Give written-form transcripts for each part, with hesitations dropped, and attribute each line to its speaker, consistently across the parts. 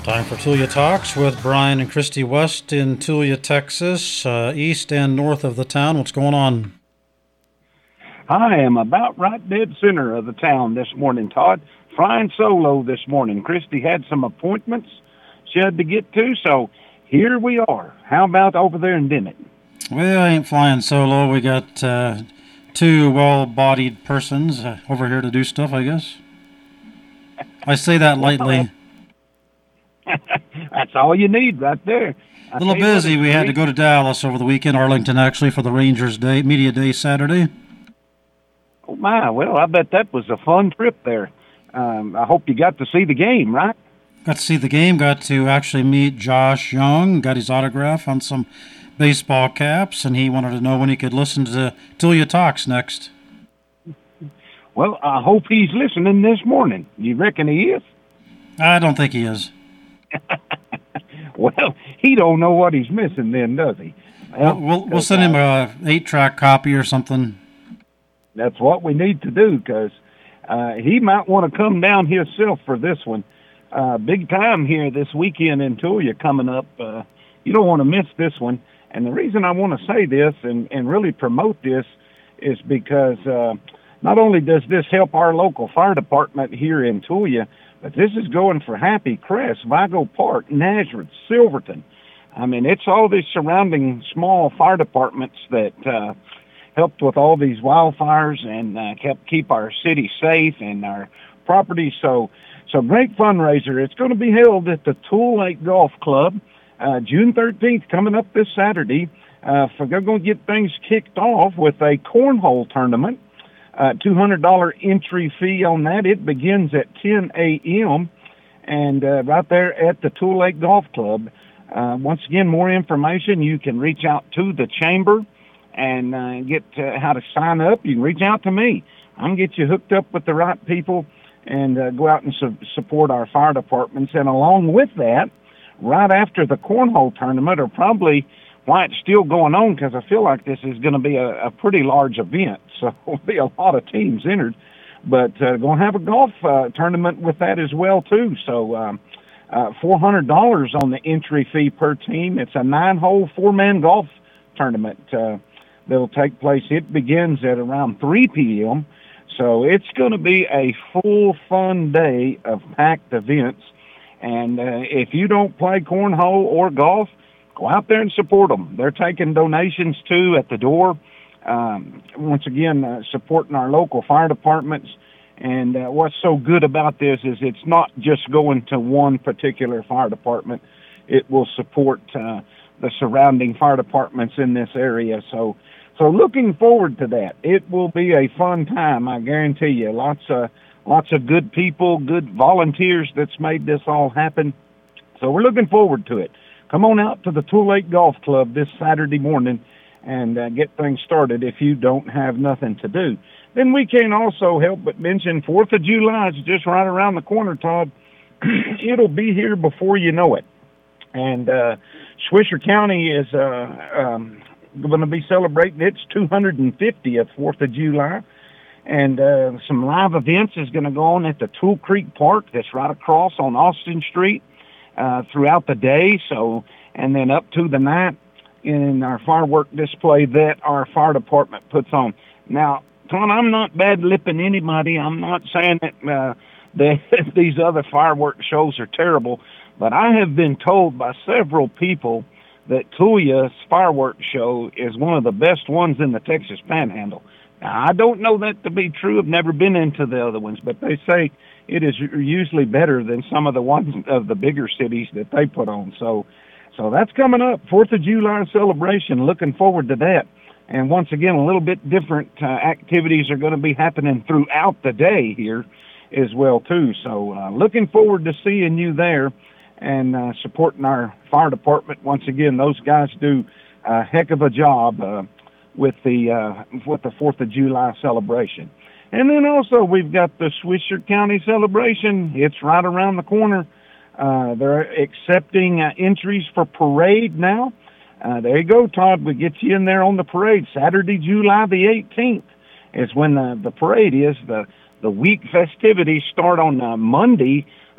Speaker 1: Time for Tulia Talks with Brian and Christy West in Tulia, Texas, east and north of the town. What's going on?
Speaker 2: I am about right dead center of the town this morning, Todd. Flying solo this morning. Christy had some appointments she had to get to, so here we are. How about over there in Dimmitt?
Speaker 1: Well, I ain't flying solo. We got two well-bodied persons over here to do stuff, I guess. I say that lightly.
Speaker 2: That's all you need right there.
Speaker 1: A little busy. We had to go to Dallas over the weekend, Arlington actually, for the Rangers Day, Media Day Saturday.
Speaker 2: Oh, my. Well, I bet that was a fun trip there. I hope you got to see the game, right?
Speaker 1: Got to see the game, got to actually meet Josh Young, got his autograph on some baseball caps, and he wanted to know when he could listen to Tulia Talks next.
Speaker 2: Well, I hope he's listening this morning. You reckon he is?
Speaker 1: I don't think he is.
Speaker 2: Well, he don't know what he's missing then, does he?
Speaker 1: Well, we'll send him a 8-track copy or something.
Speaker 2: That's what we need to do, because he might want to come down himself for this one. Big time here this weekend in Tulia coming up. You don't want to miss this one. And the reason I want to say this and really promote this is because not only does this help our local fire department here in Tulia, but this is going for Happy Crest, Vigo Park, Nazareth, Silverton. I mean, it's all these surrounding small fire departments that helped with all these wildfires and helped keep our city safe and our property. So great fundraiser. It's going to be held at the Tool Lake Golf Club, June 13th, coming up this Saturday. They're going to get things kicked off with a cornhole tournament. $200 entry fee on that. It begins at 10 a.m. and right there at the Tool Lake Golf Club. Once again, more information, you can reach out to the chamber and get how to sign up. You can reach out to me. I can get you hooked up with the right people and go out and support our fire departments. And along with that, right after the cornhole tournament, or probably why it's still going on, because I feel like this is going to be a pretty large event. So there'll be a lot of teams entered. But going to have a golf tournament with that as well, too. So $400 on the entry fee per team. It's a 9-hole, 4-man golf tournament that'll take place. It begins at around 3 p.m., so it's going to be a full, fun day of packed events. And if you don't play cornhole or golf, go out there and support them. They're taking donations, too, at the door. Once again, supporting our local fire departments. And what's so good about this is it's not just going to one particular fire department. It will support the surrounding fire departments in this area. So looking forward to that. It will be a fun time, I guarantee you. Lots of good people, good volunteers that's made this all happen. So we're looking forward to it. Come on out to the Tool Lake Golf Club this Saturday morning and get things started if you don't have nothing to do. Then we can't also help but mention 4th of July is just right around the corner, Todd. It'll be here before you know it. And Swisher County is going to be celebrating its 250th 4th of July. And some live events is going to go on at the Tool Creek Park that's right across on Austin Street throughout the day. So, and then up to the night in our firework display that our fire department puts on. Now, Tom, I'm not bad-lipping anybody. I'm not saying that these other firework shows are terrible, but I have been told by several people that Tulia's fireworks show is one of the best ones in the Texas Panhandle. Now, I don't know that to be true. I've never been into the other ones, but they say it is usually better than some of the ones of the bigger cities that they put on. So that's coming up, 4th of July celebration. Looking forward to that. And once again, a little bit different activities are going to be happening throughout the day here as well, too. So looking forward to seeing you there and supporting our fire department. Once again, those guys do a heck of a job with the 4th of July celebration. And then also we've got the Swisher County celebration. It's right around the corner. They're accepting entries for parade now. There you go, Todd. We get you in there on the parade. Saturday, July the 18th is when the parade is. The week festivities start on Monday,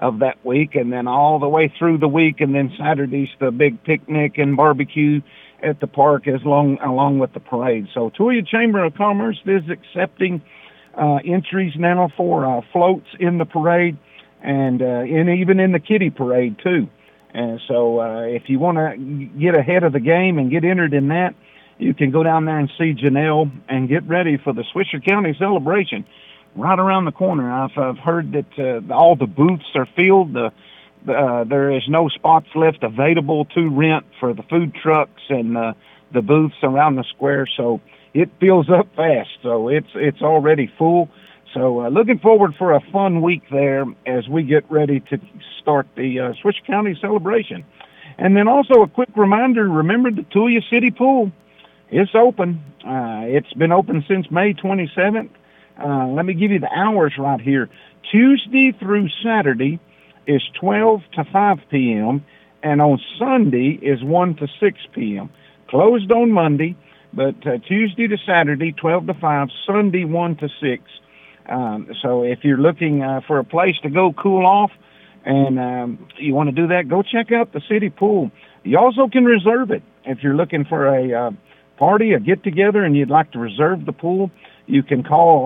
Speaker 2: of that week, and then all the way through the week, and then Saturday's the big picnic and barbecue at the park along with the parade. So Tulia Chamber of Commerce is accepting entries now for floats in the parade and even in the kiddie parade too. And so if you want to get ahead of the game and get entered in that, you can go down there and see Janelle and get ready for the Swisher County celebration right around the corner. I've heard that all the booths are filled. There is no spots left available to rent for the food trucks and the booths around the square, so it fills up fast. So it's already full. So looking forward for a fun week there as we get ready to start the Swisher County celebration. And then also a quick reminder, remember the Tulia City Pool. It's open. It's been open since May 27th. Let me give you the hours right here. Tuesday through Saturday is 12 to 5 p.m., and on Sunday is 1 to 6 p.m. Closed on Monday, but Tuesday to Saturday, 12 to 5, Sunday 1 to 6. So if you're looking for a place to go cool off and you want to do that, go check out the city pool. You also can reserve it. If you're looking for a party, a get-together, and you'd like to reserve the pool, you can call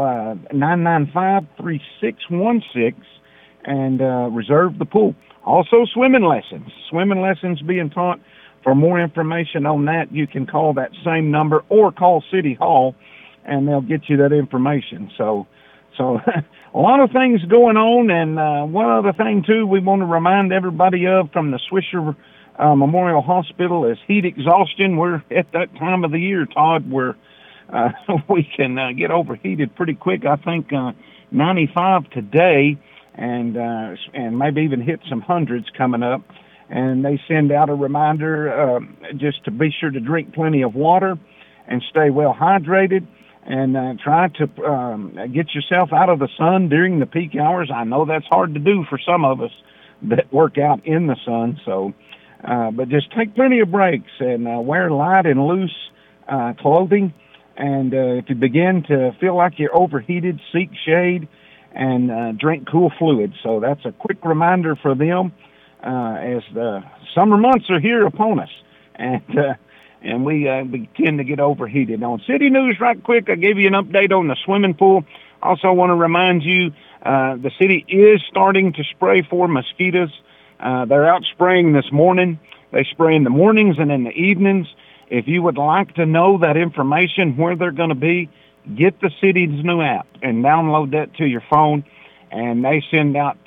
Speaker 2: 995-3616 and reserve the pool. Also swimming lessons being taught. For more information on that, you can call that same number or call City Hall, and they'll get you that information. So a lot of things going on, and one other thing, too, we want to remind everybody of from the Swisher Memorial Hospital is heat exhaustion. We're at that time of the year, Todd, where we can get overheated pretty quick. I think 95 today, and maybe even hit some hundreds coming up. And they send out a reminder just to be sure to drink plenty of water and stay well hydrated, and try to get yourself out of the sun during the peak hours. I know that's hard to do for some of us that work out in the sun. So, but just take plenty of breaks and wear light and loose clothing. And if you begin to feel like you're overheated, seek shade and drink cool fluids. So that's a quick reminder for them as the summer months are here upon us. And we tend to get overheated. On City News, right quick, I gave you an update on the swimming pool. Also want to remind you the city is starting to spray for mosquitoes. They're out spraying this morning. They spray in the mornings and in the evenings. If you would like to know that information, where they're going to be, get the city's new app and download that to your phone. And they send out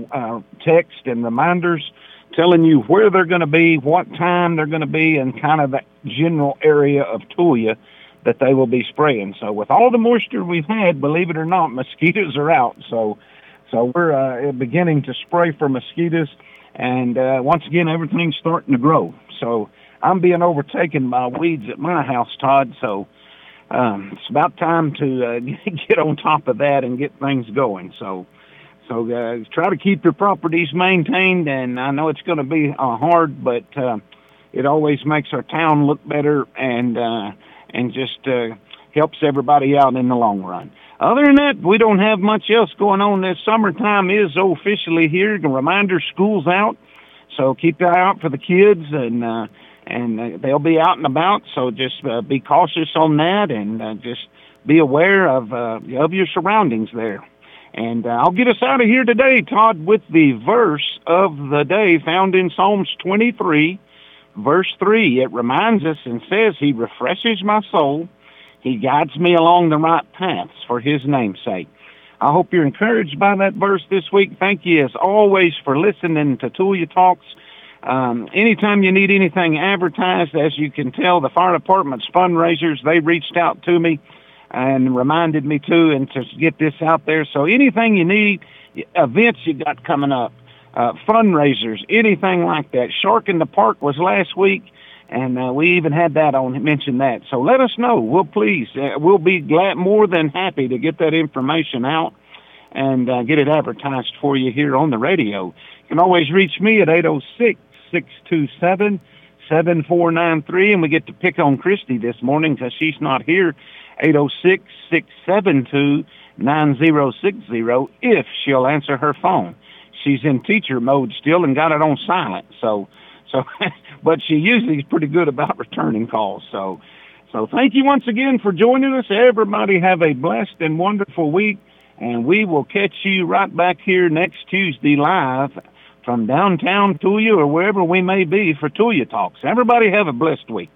Speaker 2: text and reminders telling you where they're going to be, what time they're going to be, and kind of the general area of Tulia that they will be spraying. So with all the moisture we've had, believe it or not, mosquitoes are out. So we're beginning to spray for mosquitoes. And once again, everything's starting to grow. So I'm being overtaken by weeds at my house, Todd. So it's about time to get on top of that and get things going. So try to keep your properties maintained, and I know it's going to be hard, but it always makes our town look better and just helps everybody out in the long run. Other than that, we don't have much else going on. This summertime is officially here. A reminder, school's out, so keep your eye out for the kids, and they'll be out and about. So just be cautious on that, and just be aware of your surroundings there. And I'll get us out of here today, Todd, with the verse of the day found in Psalms 23, verse 3. It reminds us and says, He refreshes my soul. He guides me along the right paths for His name's sake. I hope you're encouraged by that verse this week. Thank you, as always, for listening to Tulia Talks. Anytime you need anything advertised, as you can tell, the fire department's fundraisers, they reached out to me and reminded me to, and to get this out there. So anything you need, events you got coming up, fundraisers, anything like that. Shark in the Park was last week, and we even had that on, mention that. So let us know. We'll be glad, more than happy to get that information out and get it advertised for you here on the radio. You can always reach me at 806-627-7493, and we get to pick on Christy this morning because she's not here. 806-672-9060 if she'll answer her phone. she's in teacher mode still and got it on silent. So, but she usually is pretty good about returning calls. So thank you once again for joining us. Everybody have a blessed and wonderful week, and we will catch you right back here next Tuesday live from downtown Tulia or wherever we may be for Tulia Talks. Everybody have a blessed week.